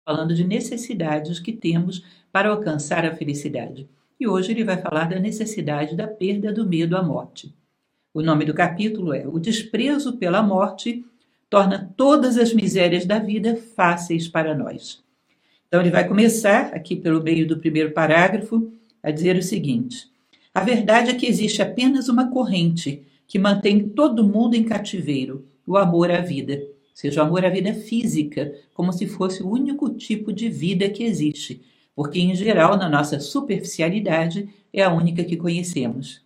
falando de necessidades que temos para alcançar a felicidade. E hoje ele vai falar da necessidade da perda do medo à morte. O nome do capítulo é O Desprezo pela Morte torna todas as misérias da vida fáceis para nós. Então ele vai começar, aqui pelo meio do primeiro parágrafo, a dizer o seguinte: a verdade é que existe apenas uma corrente que mantém todo mundo em cativeiro, o amor à vida. Ou seja, o amor à vida física, como se fosse o único tipo de vida que existe, porque, em geral, na nossa superficialidade, é a única que conhecemos.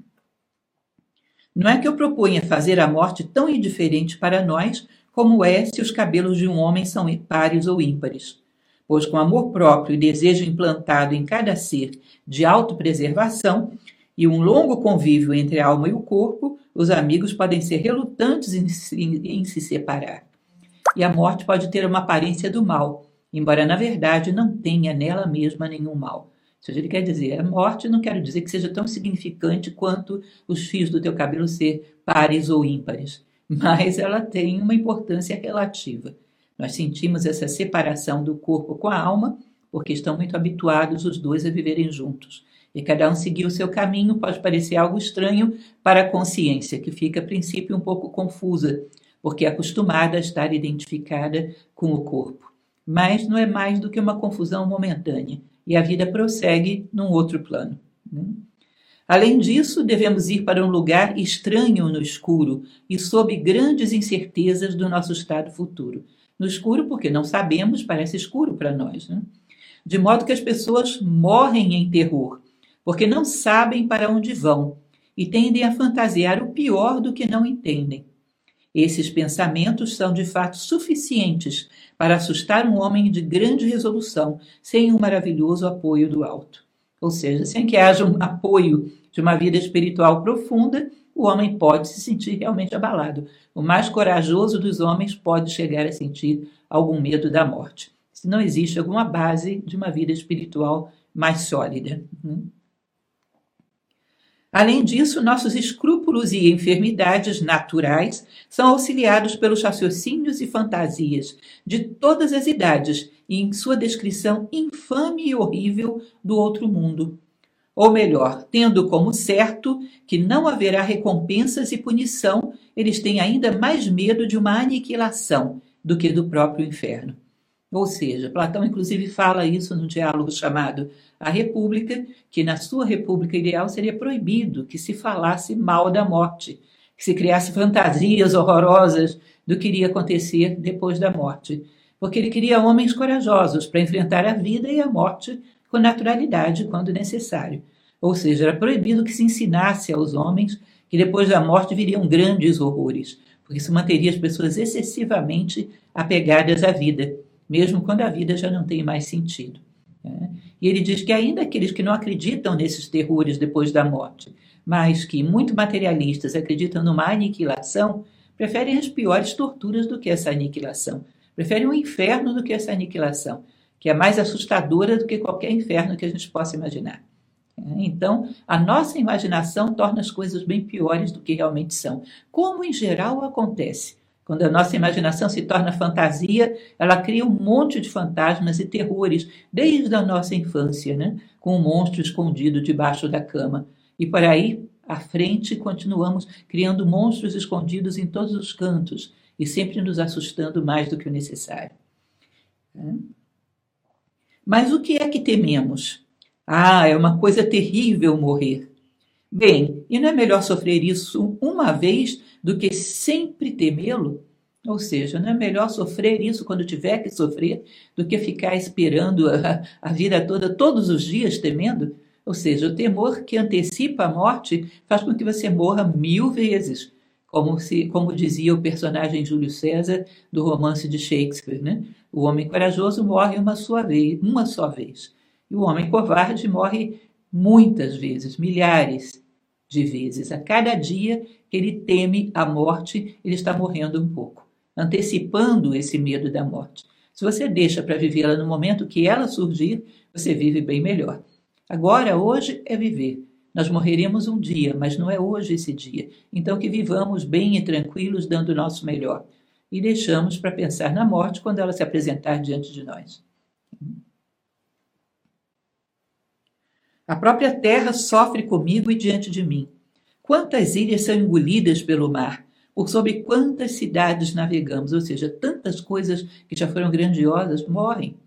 Não é que eu proponha fazer a morte tão indiferente para nós como é se os cabelos de um homem são pares ou ímpares, pois com amor próprio e desejo implantado em cada ser de autopreservação e um longo convívio entre a alma e o corpo, os amigos podem ser relutantes em se separar. E a morte pode ter uma aparência do mal, embora na verdade não tenha nela mesma nenhum mal. Ou seja, ele quer dizer, a morte não quero dizer que seja tão significante quanto os fios do teu cabelo ser pares ou ímpares, mas ela tem uma importância relativa. Nós sentimos essa separação do corpo com a alma, porque estão muito habituados os dois a viverem juntos. E cada um seguir o seu caminho pode parecer algo estranho para a consciência, que fica, a princípio, um pouco confusa, porque é acostumada a estar identificada com o corpo. Mas não é mais do que uma confusão momentânea, e a vida prossegue num outro plano. Além disso, devemos ir para um lugar estranho no escuro e sob grandes incertezas do nosso estado futuro. No escuro, porque não sabemos, parece escuro para nós. De modo que as pessoas morrem em terror, porque não sabem para onde vão e tendem a fantasiar o pior do que não entendem. Esses pensamentos são de fato suficientes para assustar um homem de grande resolução, sem um maravilhoso apoio do alto. Ou seja, sem que haja um apoio de uma vida espiritual profunda, o homem pode se sentir realmente abalado. O mais corajoso dos homens pode chegar a sentir algum medo da morte, se não existe alguma base de uma vida espiritual mais sólida. Além disso, nossos escrúpulos e enfermidades naturais são auxiliados pelos raciocínios e fantasias de todas as idades e em sua descrição infame e horrível do outro mundo. Ou melhor, tendo como certo que não haverá recompensas e punição, eles têm ainda mais medo de uma aniquilação do que do próprio inferno. Ou seja, Platão inclusive fala isso num diálogo chamado A República, que na sua república ideal seria proibido que se falasse mal da morte, que se criasse fantasias horrorosas do que iria acontecer depois da morte, porque ele queria homens corajosos para enfrentar a vida e a morte com naturalidade quando necessário. Ou seja, era proibido que se ensinasse aos homens que depois da morte viriam grandes horrores, porque isso manteria as pessoas excessivamente apegadas à vida, mesmo quando a vida já não tem mais sentido. E ele diz que ainda aqueles que não acreditam nesses terrores depois da morte, mas que, muito materialistas, acreditam numa aniquilação, preferem as piores torturas do que essa aniquilação. Preferem o inferno do que essa aniquilação, que é mais assustadora do que qualquer inferno que a gente possa imaginar. Então, a nossa imaginação torna as coisas bem piores do que realmente são, como em geral acontece. Quando a nossa imaginação se torna fantasia, ela cria um monte de fantasmas e terrores desde a nossa infância, com um monstro escondido debaixo da cama. E por aí, à frente, continuamos criando monstros escondidos em todos os cantos e sempre nos assustando mais do que o necessário. Mas o que é que tememos? É uma coisa terrível morrer. Bem, e não é melhor sofrer isso uma vez do que sempre temê-lo? Ou seja, não é melhor sofrer isso quando tiver que sofrer do que ficar esperando a vida toda, todos os dias temendo? Ou seja, o temor que antecipa a morte faz com que você morra 1000 vezes, como dizia o personagem Júlio César do romance de Shakespeare. O homem corajoso morre uma só vez. E o homem covarde morre muitas vezes, milhares de vezes. A cada dia que ele teme a morte, ele está morrendo um pouco, antecipando esse medo da morte. Se você deixa para vivê-la no momento que ela surgir, você vive bem melhor. Agora, hoje é viver. Nós morreremos um dia, mas não é hoje esse dia. Então que vivamos bem e tranquilos, dando o nosso melhor. E deixamos para pensar na morte quando ela se apresentar diante de nós. A própria terra sofre comigo e diante de mim. Quantas ilhas são engolidas pelo mar? Por sobre quantas cidades navegamos? Ou seja, tantas coisas que já foram grandiosas morrem.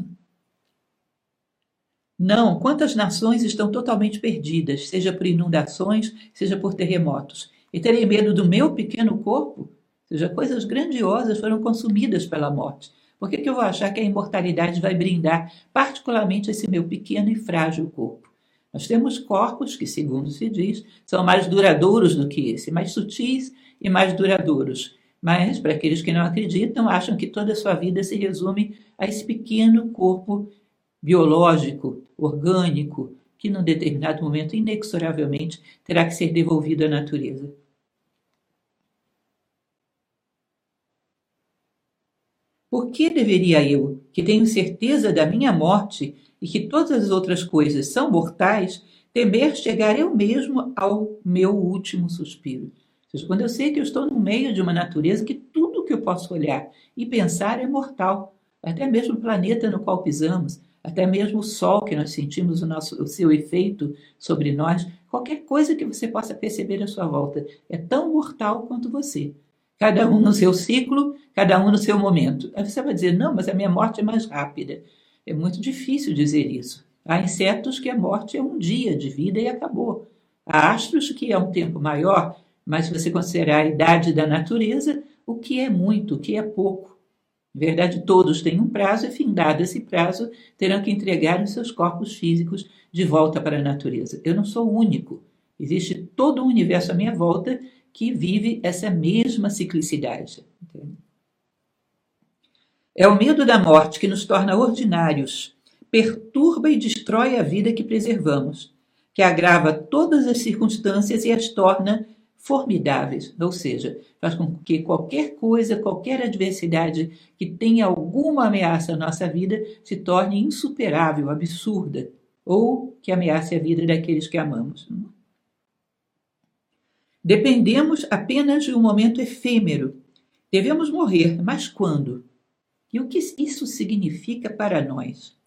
Não, quantas nações estão totalmente perdidas, seja por inundações, seja por terremotos. E terei medo do meu pequeno corpo? Ou seja, coisas grandiosas foram consumidas pela morte. Por que eu vou achar que a imortalidade vai brindar particularmente esse meu pequeno e frágil corpo? Nós temos corpos que, segundo se diz, são mais duradouros do que esse, mais sutis e mais duradouros. Mas, para aqueles que não acreditam, acham que toda a sua vida se resume a esse pequeno corpo biológico, orgânico, que num determinado momento, inexoravelmente, terá que ser devolvido à natureza. Por que deveria eu, que tenho certeza da minha morte e que todas as outras coisas são mortais, temer chegar eu mesmo ao meu último suspiro? Ou seja, quando eu sei que eu estou no meio de uma natureza que tudo que eu posso olhar e pensar é mortal, até mesmo o planeta no qual pisamos, até mesmo o sol que nós sentimos o seu efeito sobre nós, qualquer coisa que você possa perceber à sua volta é tão mortal quanto você. Cada um no seu ciclo, cada um no seu momento. Aí você vai dizer, não, mas a minha morte é mais rápida. É muito difícil dizer isso. Há insetos que a morte é um dia de vida e acabou. Há astros que é um tempo maior, mas se você considerar a idade da natureza, o que é muito, o que é pouco. Na verdade, todos têm um prazo e, findado esse prazo, terão que entregar os seus corpos físicos de volta para a natureza. Eu não sou o único. Existe todo o universo à minha volta que vive essa mesma ciclicidade. É o medo da morte que nos torna ordinários, perturba e destrói a vida que preservamos, que agrava todas as circunstâncias e as torna formidáveis, ou seja, faz com que qualquer coisa, qualquer adversidade que tenha alguma ameaça à nossa vida se torne insuperável, absurda, ou que ameace a vida daqueles que amamos. Dependemos apenas de um momento efêmero. Devemos morrer, mas quando? E o que isso significa para nós?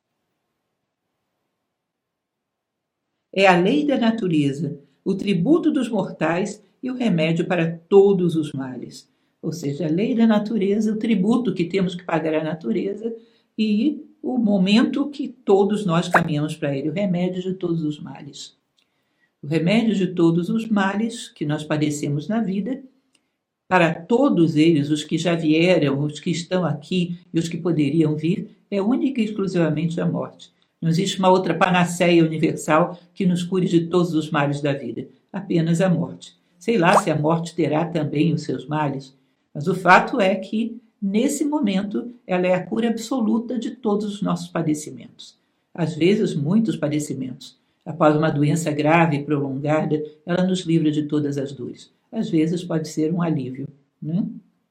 É a lei da natureza, o tributo dos mortais e o remédio para todos os males. Ou seja, a lei da natureza, o tributo que temos que pagar à natureza e o momento que todos nós caminhamos para ele, o remédio de todos os males. O remédio de todos os males que nós padecemos na vida, para todos eles, os que já vieram, os que estão aqui e os que poderiam vir, é única e exclusivamente a morte. Não existe uma outra panaceia universal que nos cure de todos os males da vida, apenas a morte. Sei lá se a morte terá também os seus males, mas o fato é que, nesse momento, ela é a cura absoluta de todos os nossos padecimentos. Às vezes, muitos padecimentos. Após uma doença grave e prolongada, ela nos livra de todas as dores. Às vezes pode ser um alívio, né?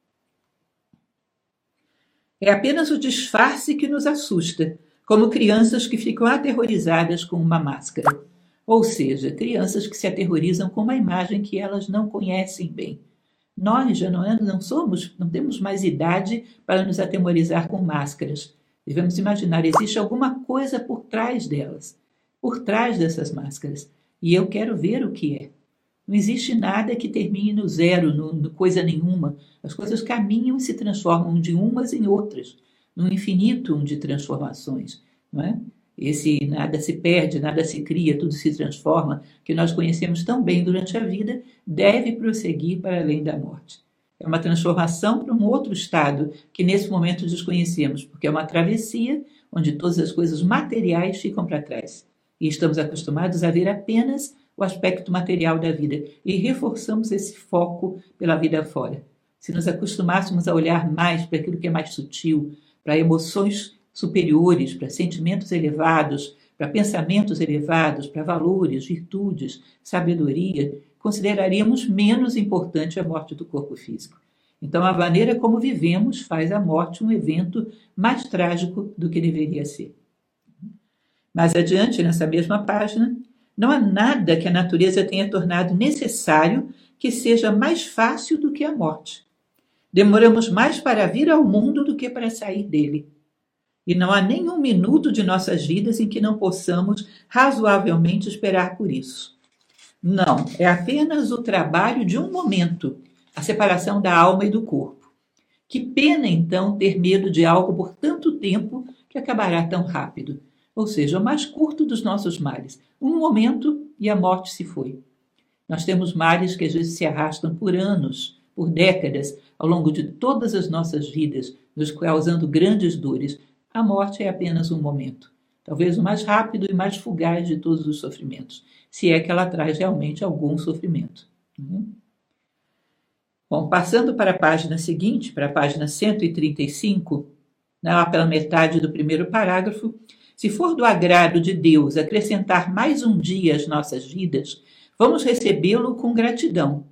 É apenas o disfarce que nos assusta, como crianças que ficam aterrorizadas com uma máscara. Ou seja, crianças que se aterrorizam com uma imagem que elas não conhecem bem. Nós já não temos mais idade para nos atemorizar com máscaras. Devemos imaginar, existe alguma coisa por trás delas, por trás dessas máscaras. E eu quero ver o que é. Não existe nada que termine no zero, no coisa nenhuma. As coisas caminham e se transformam de umas em outras, num infinito de transformações. Não é? Esse nada se perde, nada se cria, tudo se transforma, que nós conhecemos tão bem durante a vida, deve prosseguir para além da morte. É uma transformação para um outro estado que nesse momento desconhecemos, porque é uma travessia onde todas as coisas materiais ficam para trás. E estamos acostumados a ver apenas o aspecto material da vida e reforçamos esse foco pela vida fora. Se nos acostumássemos a olhar mais para aquilo que é mais sutil, para emoções superiores, para sentimentos elevados, para pensamentos elevados, para valores, virtudes, sabedoria, consideraríamos menos importante a morte do corpo físico. Então, a maneira como vivemos faz a morte um evento mais trágico do que deveria ser. Mais adiante, nessa mesma página, não há nada que a natureza tenha tornado necessário que seja mais fácil do que a morte. Demoramos mais para vir ao mundo do que para sair dele. e não há nenhum minuto de nossas vidas em que não possamos razoavelmente esperar por isso. Não, é apenas o trabalho de um momento, a separação da alma e do corpo. Que pena, então, ter medo de algo por tanto tempo que acabará tão rápido. Ou seja, o mais curto dos nossos males. Um momento e a morte se foi. Nós temos males que às vezes se arrastam por anos, por décadas, ao longo de todas as nossas vidas, nos causando grandes dores. A morte é apenas um momento. Talvez o mais rápido e mais fugaz de todos os sofrimentos, se é que ela traz realmente algum sofrimento. Bom, passando para a página seguinte, para a página 135, lá pela metade do primeiro parágrafo, se for do agrado de Deus acrescentar mais um dia às nossas vidas, vamos recebê-lo com gratidão.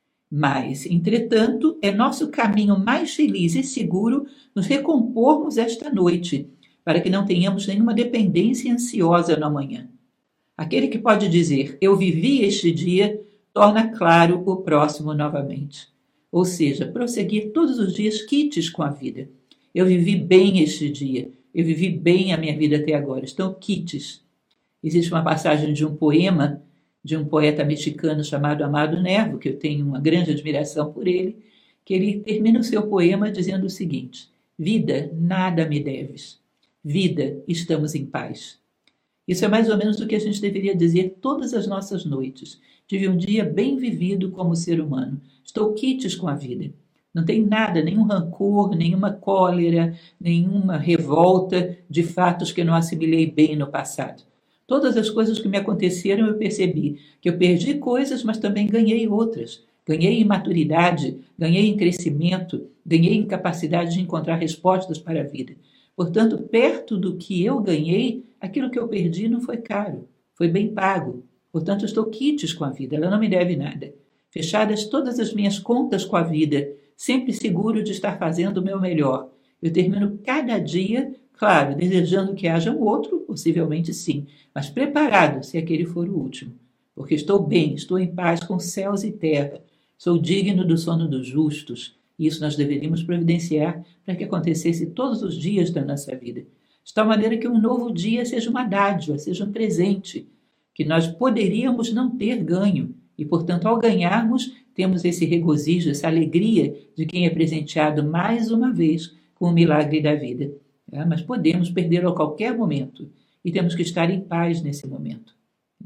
Mas, entretanto, é nosso caminho mais feliz e seguro nos recompormos esta noite, para que não tenhamos nenhuma dependência ansiosa no amanhã. Aquele que pode dizer, eu vivi este dia, torna claro o próximo novamente. Ou seja, prosseguir todos os dias quites com a vida. Eu vivi bem este dia, eu vivi bem a minha vida até agora. Estão quites. Existe uma passagem de um poema de um poeta mexicano chamado Amado Nervo, que eu tenho uma grande admiração por ele, que ele termina o seu poema dizendo o seguinte: vida, nada me deves. Vida, estamos em paz. Isso é mais ou menos o que a gente deveria dizer todas as nossas noites. Tive um dia bem vivido como ser humano. Estou quites com a vida. Não tem nada, nenhum rancor, nenhuma cólera, nenhuma revolta de fatos que não assimilei bem no passado. Todas as coisas que me aconteceram eu percebi que eu perdi coisas, mas também ganhei outras. Ganhei em maturidade, ganhei em crescimento, ganhei em capacidade de encontrar respostas para a vida. Portanto, perto do que eu ganhei, aquilo que eu perdi não foi caro, foi bem pago. Portanto, estou quites com a vida, ela não me deve nada. Fechadas todas as minhas contas com a vida, sempre seguro de estar fazendo o meu melhor. Eu termino cada dia, claro, desejando que haja um outro, possivelmente sim, mas preparado se aquele for o último. Porque estou bem, estou em paz com céus e terra, sou digno do sono dos justos. Isso nós deveríamos providenciar para que acontecesse todos os dias da nossa vida. De tal maneira que um novo dia seja uma dádiva, seja um presente, que nós poderíamos não ter ganho. E, portanto, ao ganharmos, temos esse regozijo, essa alegria de quem é presenteado mais uma vez com o milagre da vida. Mas podemos perdê-lo a qualquer momento e temos que estar em paz nesse momento.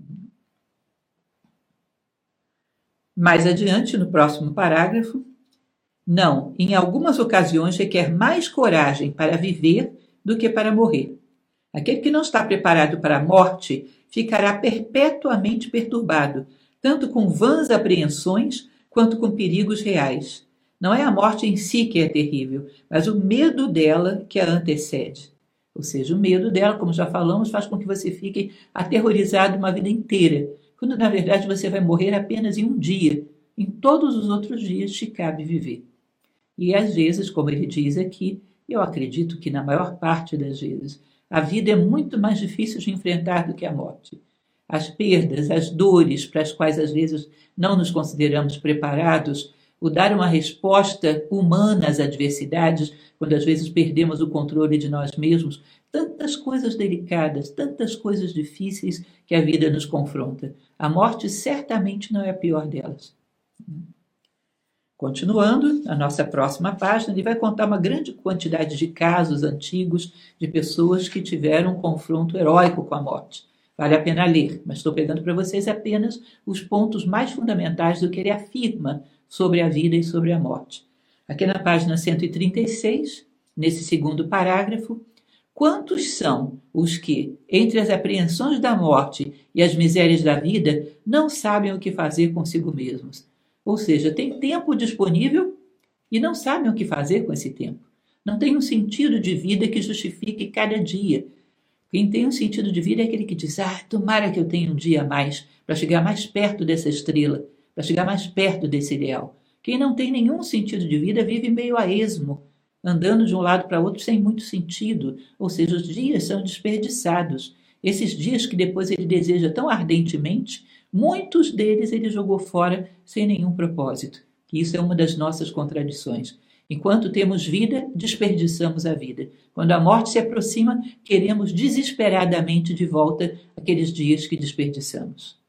Mais adiante, no próximo parágrafo, não, em algumas ocasiões requer mais coragem para viver do que para morrer. Aquele que não está preparado para a morte ficará perpetuamente perturbado, tanto com vãs apreensões quanto com perigos reais. Não é a morte em si que é terrível, mas o medo dela que a antecede. Ou seja, o medo dela, como já falamos, faz com que você fique aterrorizado uma vida inteira, quando na verdade você vai morrer apenas em um dia. Em todos os outros dias te cabe viver. E às vezes, como ele diz aqui, eu acredito que na maior parte das vezes, a vida é muito mais difícil de enfrentar do que a morte. As perdas, as dores para as quais às vezes não nos consideramos preparados, o dar uma resposta humana às adversidades, quando às vezes perdemos o controle de nós mesmos, tantas coisas delicadas, tantas coisas difíceis que a vida nos confronta. A morte certamente não é a pior delas. Continuando, a nossa próxima página, ele vai contar uma grande quantidade de casos antigos de pessoas que tiveram um confronto heróico com a morte. Vale a pena ler, mas estou pegando para vocês apenas os pontos mais fundamentais do que ele afirma sobre a vida e sobre a morte. Aqui na página 136, nesse segundo parágrafo, quantos são os que, entre as apreensões da morte e as misérias da vida, não sabem o que fazer consigo mesmos? Ou seja, tem tempo disponível e não sabem o que fazer com esse tempo. Não tem um sentido de vida que justifique cada dia. Quem tem um sentido de vida é aquele que diz, tomara que eu tenha um dia a mais para chegar mais perto dessa estrela, para chegar mais perto desse ideal. Quem não tem nenhum sentido de vida vive meio a esmo, andando de um lado para outro sem muito sentido, ou seja, os dias são desperdiçados. Esses dias que depois ele deseja tão ardentemente, muitos deles ele jogou fora sem nenhum propósito. Isso é uma das nossas contradições. Enquanto temos vida, desperdiçamos a vida. Quando a morte se aproxima, queremos desesperadamente de volta aqueles dias que desperdiçamos.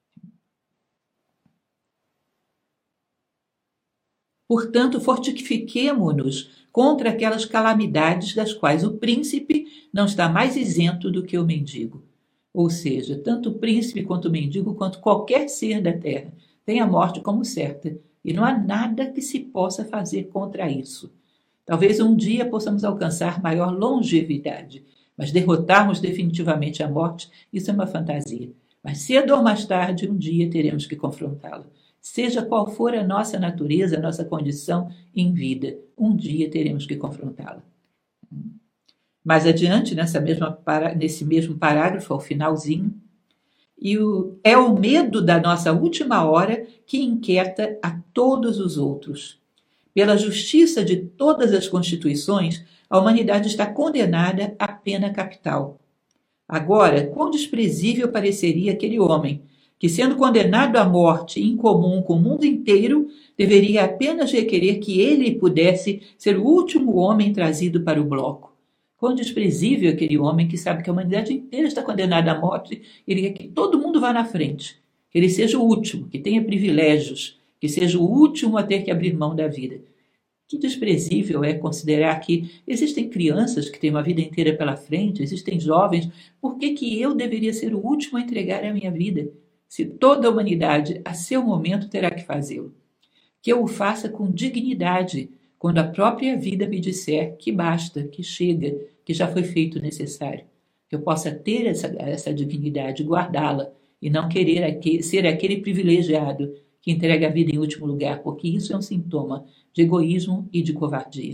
Portanto, fortifiquemo-nos contra aquelas calamidades das quais o príncipe não está mais isento do que o mendigo. Ou seja, tanto o príncipe quanto o mendigo, quanto qualquer ser da terra, tem a morte como certa, e não há nada que se possa fazer contra isso. Talvez um dia possamos alcançar maior longevidade, mas derrotarmos definitivamente a morte, isso é uma fantasia. Mas cedo ou mais tarde, um dia teremos que confrontá-la. Seja qual for a nossa natureza, a nossa condição em vida, um dia teremos que confrontá-la. Mais adiante, nesse mesmo parágrafo, ao finalzinho, é o medo da nossa última hora que inquieta a todos os outros. Pela justiça de todas as constituições, a humanidade está condenada à pena capital. Agora, quão desprezível pareceria aquele homem que, sendo condenado à morte em comum com o mundo inteiro, deveria apenas requerer que ele pudesse ser o último homem trazido para o bloco. Quão desprezível aquele homem que sabe que a humanidade inteira está condenada à morte, ele quer que todo mundo vá na frente, que ele seja o último, que tenha privilégios, que seja o último a ter que abrir mão da vida. Que desprezível é considerar que existem crianças que têm uma vida inteira pela frente, existem jovens, por que eu deveria ser o último a entregar a minha vida? Se toda a humanidade, a seu momento, terá que fazê-lo. Que eu o faça com dignidade, quando a própria vida me disser que basta, que chega, que já foi feito o necessário. Que eu possa ter essa dignidade, guardá-la, e não querer ser aquele privilegiado que entrega a vida em último lugar, porque isso é um sintoma de egoísmo e de covardia.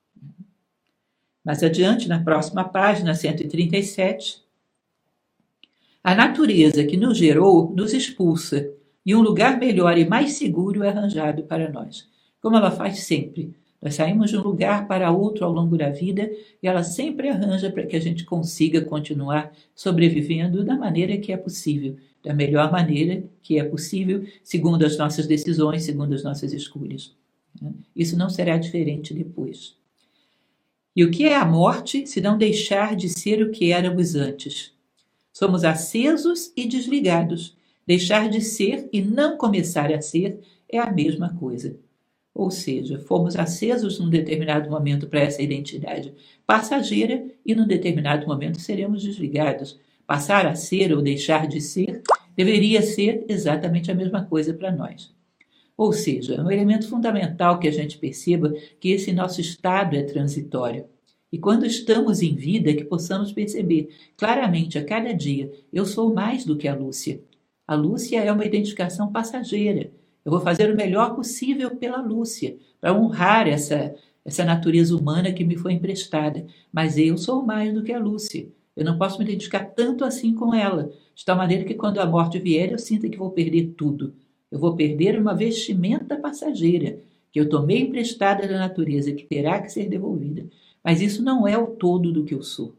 Mais adiante, na próxima página, 137, a natureza que nos gerou nos expulsa, e um lugar melhor e mais seguro é arranjado para nós, como ela faz sempre. Nós saímos de um lugar para outro ao longo da vida e ela sempre arranja para que a gente consiga continuar sobrevivendo da maneira que é possível, da melhor maneira que é possível, segundo as nossas decisões, segundo as nossas escolhas. Isso não será diferente depois. E o que é a morte se não deixar de ser o que éramos antes? Somos acesos e desligados. Deixar de ser e não começar a ser é a mesma coisa. Ou seja, fomos acesos num determinado momento para essa identidade passageira e num determinado momento seremos desligados. Passar a ser ou deixar de ser deveria ser exatamente a mesma coisa para nós. Ou seja, é um elemento fundamental que a gente perceba que esse nosso estado é transitório. E quando estamos em vida, que possamos perceber claramente a cada dia, eu sou mais do que a Lúcia. A Lúcia é uma identificação passageira. Eu vou fazer o melhor possível pela Lúcia, para honrar essa natureza humana que me foi emprestada. Mas eu sou mais do que a Lúcia. Eu não posso me identificar tanto assim com ela, de tal maneira que quando a morte vier, eu sinta que vou perder tudo. Eu vou perder uma vestimenta passageira, que eu tomei emprestada da natureza e que terá que ser devolvida. Mas isso não é o todo do que eu sou.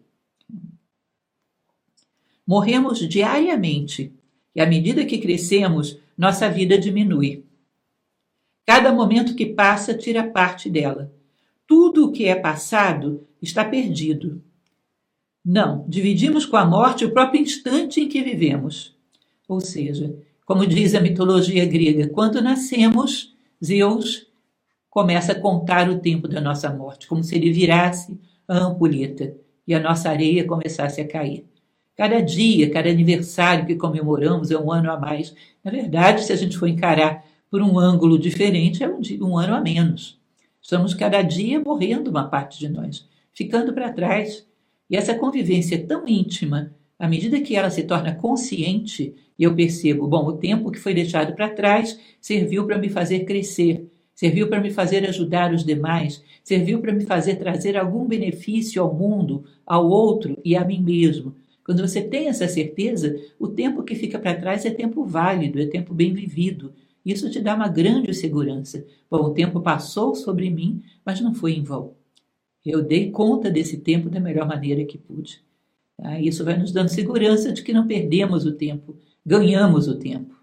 Morremos diariamente, e à medida que crescemos, nossa vida diminui. Cada momento que passa tira parte dela. Tudo o que é passado está perdido. Não, dividimos com a morte o próprio instante em que vivemos. Ou seja, como diz a mitologia grega, quando nascemos, Zeus começa a contar o tempo da nossa morte, como se ele virasse a ampulheta e a nossa areia começasse a cair. Cada dia, cada aniversário que comemoramos é um ano a mais. Na verdade, se a gente for encarar por um ângulo diferente, é um ano a menos. Estamos cada dia morrendo uma parte de nós, ficando para trás. E essa convivência é tão íntima, à medida que ela se torna consciente, eu percebo, o tempo que foi deixado para trás serviu para me fazer crescer, serviu para me fazer ajudar os demais, serviu para me fazer trazer algum benefício ao mundo, ao outro e a mim mesmo. Quando você tem essa certeza, o tempo que fica para trás é tempo válido, é tempo bem vivido. Isso te dá uma grande segurança. O tempo passou sobre mim, mas não foi em vão. Eu dei conta desse tempo da melhor maneira que pude. Isso vai nos dando segurança de que não perdemos o tempo, ganhamos o tempo.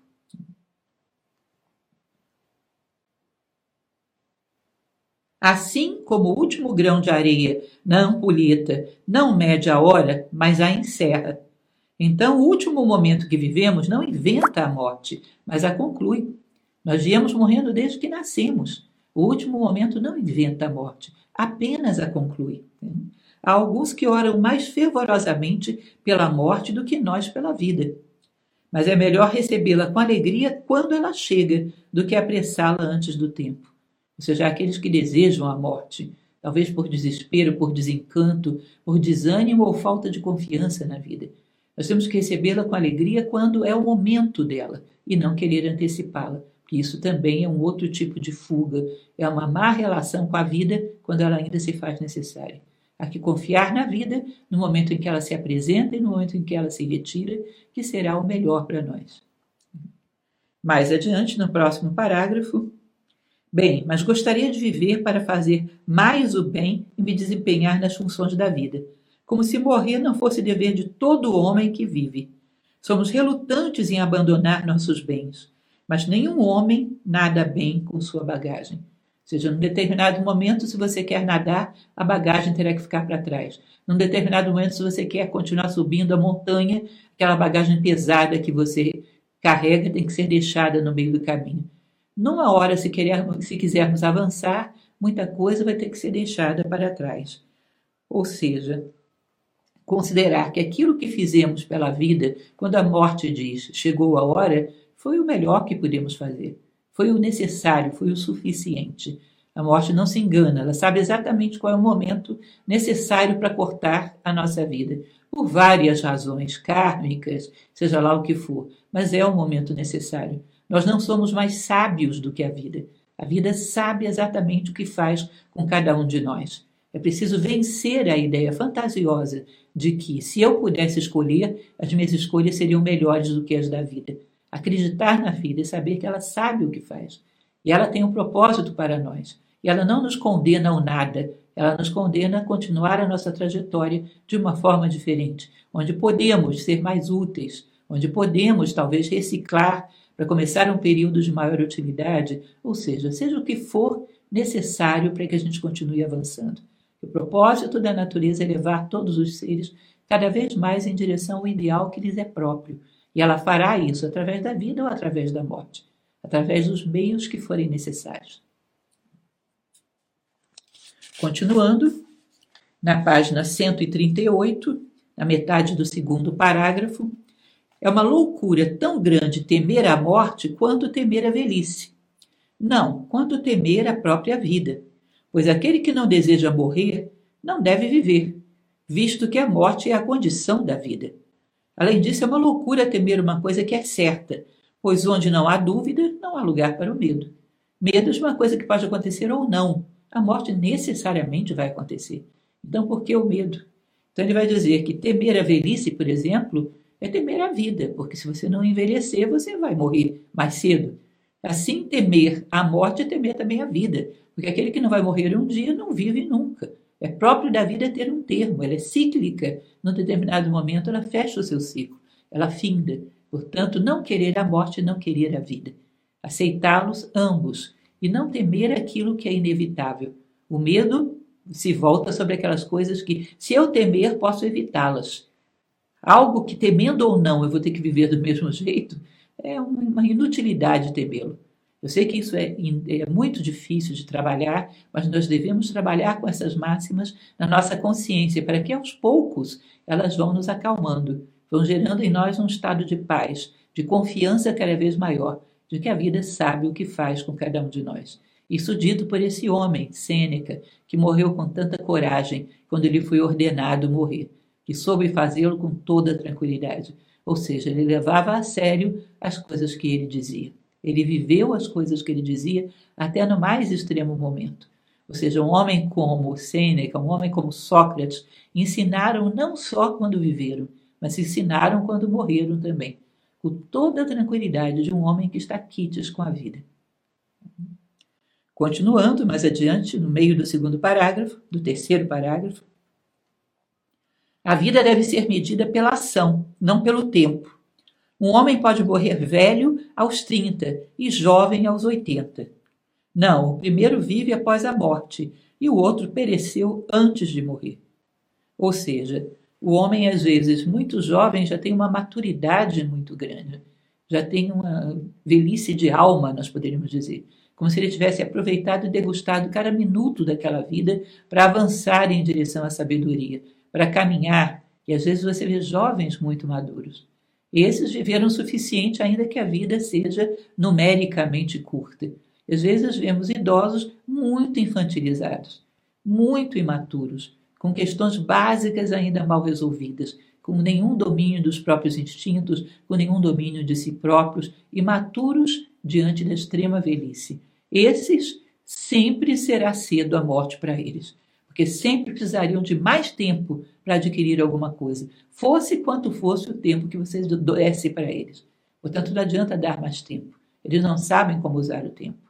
Assim como o último grão de areia na ampulheta não mede a hora, mas a encerra. Então, o último momento que vivemos não inventa a morte, mas a conclui. Nós viemos morrendo desde que nascemos. O último momento não inventa a morte, apenas a conclui. Há alguns que oram mais fervorosamente pela morte do que nós pela vida. Mas é melhor recebê-la com alegria quando ela chega, do que apressá-la antes do tempo. Ou seja, aqueles que desejam a morte, talvez por desespero, por desencanto, por desânimo ou falta de confiança na vida. Nós temos que recebê-la com alegria quando é o momento dela e não querer antecipá-la, porque isso também é um outro tipo de fuga, é uma má relação com a vida quando ela ainda se faz necessária. Há que confiar na vida no momento em que ela se apresenta e no momento em que ela se retira, que será o melhor para nós. Mais adiante, no próximo parágrafo, bem, mas gostaria de viver para fazer mais o bem e me desempenhar nas funções da vida, como se morrer não fosse dever de todo homem que vive. Somos relutantes em abandonar nossos bens, mas nenhum homem nada bem com sua bagagem. Ou seja, num determinado momento, se você quer nadar, a bagagem terá que ficar para trás. Num determinado momento, se você quer continuar subindo a montanha, aquela bagagem pesada que você carrega tem que ser deixada no meio do caminho. Numa hora, se quisermos avançar, muita coisa vai ter que ser deixada para trás. Ou seja, considerar que aquilo que fizemos pela vida, quando a morte diz chegou a hora, foi o melhor que pudemos fazer. Foi o necessário, foi o suficiente. A morte não se engana, ela sabe exatamente qual é o momento necessário para cortar a nossa vida. Por várias razões kármicas, seja lá o que for, mas é o momento necessário. Nós não somos mais sábios do que a vida. A vida sabe exatamente o que faz com cada um de nós. É preciso vencer a ideia fantasiosa de que, se eu pudesse escolher, as minhas escolhas seriam melhores do que as da vida. Acreditar na vida e saber que ela sabe o que faz. E ela tem um propósito para nós. E ela não nos condena ao nada, ela nos condena a continuar a nossa trajetória de uma forma diferente, onde podemos ser mais úteis, onde podemos talvez reciclar para começar um período de maior utilidade, ou seja o que for necessário para que a gente continue avançando. O propósito da natureza é levar todos os seres cada vez mais em direção ao ideal que lhes é próprio. E ela fará isso através da vida ou através da morte, através dos meios que forem necessários. Continuando, na página 138, na metade do segundo parágrafo, é uma loucura tão grande temer a morte quanto temer a velhice. Não, quanto temer a própria vida, pois aquele que não deseja morrer não deve viver, visto que a morte é a condição da vida. Além disso, é uma loucura temer uma coisa que é certa, pois onde não há dúvida, não há lugar para o medo. Medo de uma coisa que pode acontecer ou não. A morte necessariamente vai acontecer. Então, por que o medo? Então, ele vai dizer que temer a velhice, por exemplo, é temer a vida, porque se você não envelhecer, você vai morrer mais cedo. Assim, temer a morte é temer também a vida, porque aquele que não vai morrer um dia não vive nunca. É próprio da vida ter um termo, ela é cíclica. Num determinado momento, ela fecha o seu ciclo, ela finda. Portanto, não querer a morte e não querer a vida. Aceitá-los ambos e não temer aquilo que é inevitável. O medo se volta sobre aquelas coisas que, se eu temer, posso evitá-las. Algo que, temendo ou não, eu vou ter que viver do mesmo jeito, é uma inutilidade temê-lo. Eu sei que isso é muito difícil de trabalhar, mas nós devemos trabalhar com essas máximas na nossa consciência, para que aos poucos elas vão nos acalmando, vão gerando em nós um estado de paz, de confiança cada vez maior, de que a vida sabe o que faz com cada um de nós. Isso dito por esse homem, Sêneca, que morreu com tanta coragem quando ele foi ordenado morrer, que soube fazê-lo com toda tranquilidade. Ou seja, ele levava a sério as coisas que ele dizia. Ele viveu as coisas que ele dizia até no mais extremo momento. Ou seja, um homem como Sêneca, um homem como Sócrates, ensinaram não só quando viveram, mas ensinaram quando morreram também, com toda a tranquilidade de um homem que está quites com a vida. Continuando mais adiante, no meio do segundo parágrafo, do terceiro parágrafo, a vida deve ser medida pela ação, não pelo tempo. Um homem pode morrer velho aos 30 e jovem aos 80. Não, o primeiro vive após a morte e o outro pereceu antes de morrer. Ou seja, o homem, às vezes, muito jovem, já tem uma maturidade muito grande, já tem uma velhice de alma, nós poderíamos dizer, como se ele tivesse aproveitado e degustado cada minuto daquela vida para avançar em direção à sabedoria, para caminhar. E às vezes você vê jovens muito maduros. Esses viveram o suficiente, ainda que a vida seja numericamente curta. Às vezes vemos idosos muito infantilizados, muito imaturos, com questões básicas ainda mal resolvidas, com nenhum domínio dos próprios instintos, com nenhum domínio de si próprios, imaturos diante da extrema velhice. Esses sempre será cedo a morte para eles, porque sempre precisariam de mais tempo para adquirir alguma coisa, fosse quanto fosse o tempo que vocês dessem para eles. Portanto, não adianta dar mais tempo. Eles não sabem como usar o tempo.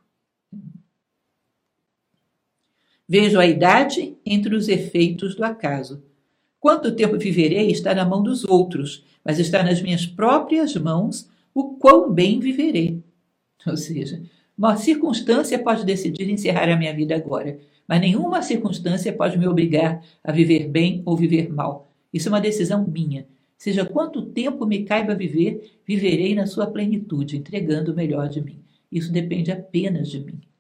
Vejo a idade entre os efeitos do acaso. Quanto tempo viverei está na mão dos outros, mas está nas minhas próprias mãos o quão bem viverei. Ou seja, uma circunstância pode decidir encerrar a minha vida agora, mas nenhuma circunstância pode me obrigar a viver bem ou viver mal. Isso é uma decisão minha. Seja quanto tempo me caiba viver, viverei na sua plenitude, entregando o melhor de mim. Isso depende apenas de mim.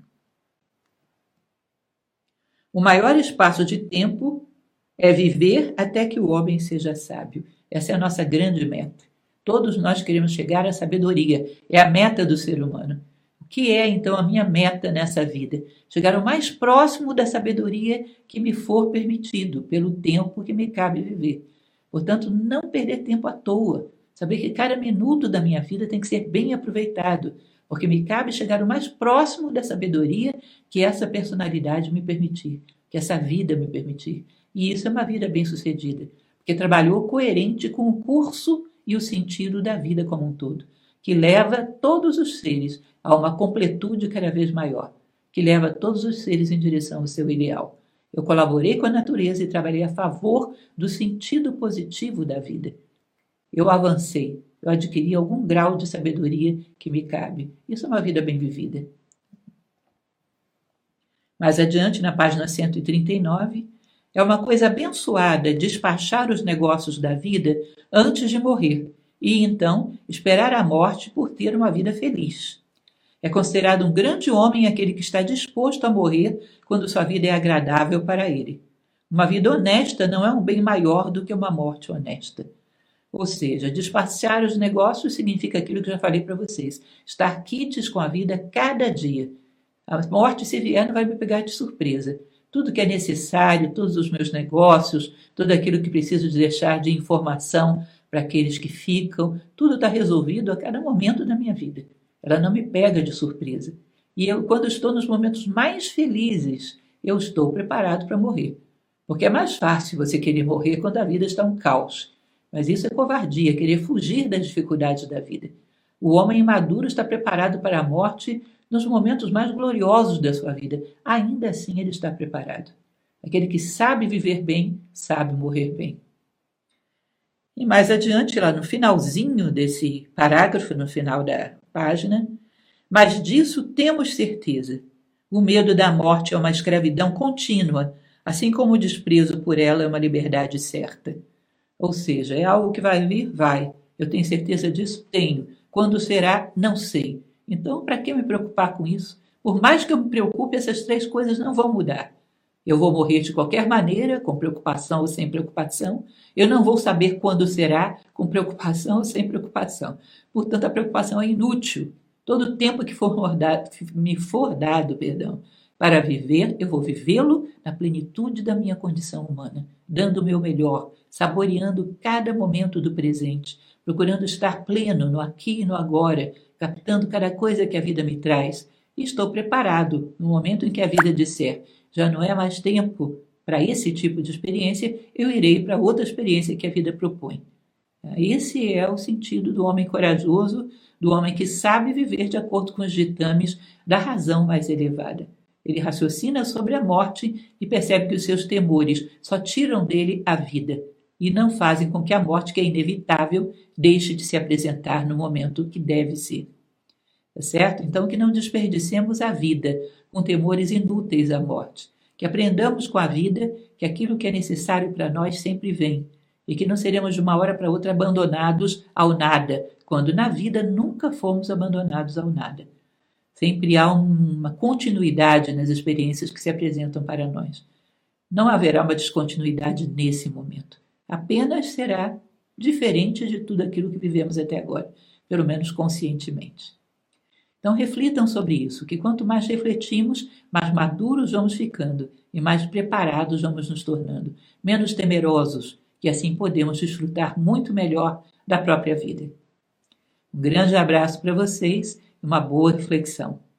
O maior espaço de tempo é viver até que o homem seja sábio. Essa é a nossa grande meta. Todos nós queremos chegar à sabedoria. É a meta do ser humano. O que é, então, a minha meta nessa vida? Chegar o mais próximo da sabedoria que me for permitido, pelo tempo que me cabe viver. Portanto, não perder tempo à toa. Saber que cada minuto da minha vida tem que ser bem aproveitado, porque me cabe chegar o mais próximo da sabedoria que essa personalidade me permitir, que essa vida me permitir. E isso é uma vida bem-sucedida, porque trabalhou coerente com o curso e o sentido da vida como um todo, que leva todos os seres a uma completude cada vez maior, que leva todos os seres em direção ao seu ideal. Eu colaborei com a natureza e trabalhei a favor do sentido positivo da vida. Eu avancei, eu adquiri algum grau de sabedoria que me cabe. Isso é uma vida bem vivida. Mais adiante, na página 139, é uma coisa abençoada despachar os negócios da vida antes de morrer e, então, esperar a morte por ter uma vida feliz. É considerado um grande homem aquele que está disposto a morrer quando sua vida é agradável para ele. Uma vida honesta não é um bem maior do que uma morte honesta. Ou seja, despachar os negócios significa aquilo que eu já falei para vocês, estar quites com a vida cada dia. A morte, se vier, não vai me pegar de surpresa. Tudo que é necessário, todos os meus negócios, tudo aquilo que preciso deixar de informação para aqueles que ficam, tudo está resolvido a cada momento da minha vida. Ela não me pega de surpresa. E eu, quando estou nos momentos mais felizes, eu estou preparado para morrer. Porque é mais fácil você querer morrer quando a vida está um caos. Mas isso é covardia, querer fugir das dificuldades da vida. O homem maduro está preparado para a morte nos momentos mais gloriosos da sua vida. Ainda assim ele está preparado. Aquele que sabe viver bem, sabe morrer bem. E mais adiante, lá no finalzinho desse parágrafo, no final da página, mas disso temos certeza. O medo da morte é uma escravidão contínua, assim como o desprezo por ela é uma liberdade certa. Ou seja, é algo que vai vir? Vai. Eu tenho certeza disso? Tenho. Quando será? Não sei. Então, para que me preocupar com isso? Por mais que eu me preocupe, essas três coisas não vão mudar. Eu vou morrer de qualquer maneira, com preocupação ou sem preocupação. Eu não vou saber quando será, com preocupação ou sem preocupação. Portanto, a preocupação é inútil. Todo o tempo que me for dado, para viver, eu vou vivê-lo na plenitude da minha condição humana, dando o meu melhor, saboreando cada momento do presente, procurando estar pleno no aqui e no agora, captando cada coisa que a vida me traz. E estou preparado no momento em que a vida disser já não é mais tempo para esse tipo de experiência, eu irei para outra experiência que a vida propõe. Esse é o sentido do homem corajoso, do homem que sabe viver de acordo com os ditames da razão mais elevada. Ele raciocina sobre a morte e percebe que os seus temores só tiram dele a vida e não fazem com que a morte, que é inevitável, deixe de se apresentar no momento que deve ser. tá certo? Então, que não desperdicemos a vida com temores inúteis à morte. Que aprendamos com a vida que aquilo que é necessário para nós sempre vem. E que não seremos de uma hora para outra abandonados ao nada, quando na vida nunca fomos abandonados ao nada. Sempre há uma continuidade nas experiências que se apresentam para nós. Não haverá uma descontinuidade nesse momento. Apenas será diferente de tudo aquilo que vivemos até agora, pelo menos conscientemente. Então reflitam sobre isso, que quanto mais refletimos, mais maduros vamos ficando e mais preparados vamos nos tornando, menos temerosos, que assim podemos desfrutar muito melhor da própria vida. Um grande abraço para vocês e uma boa reflexão.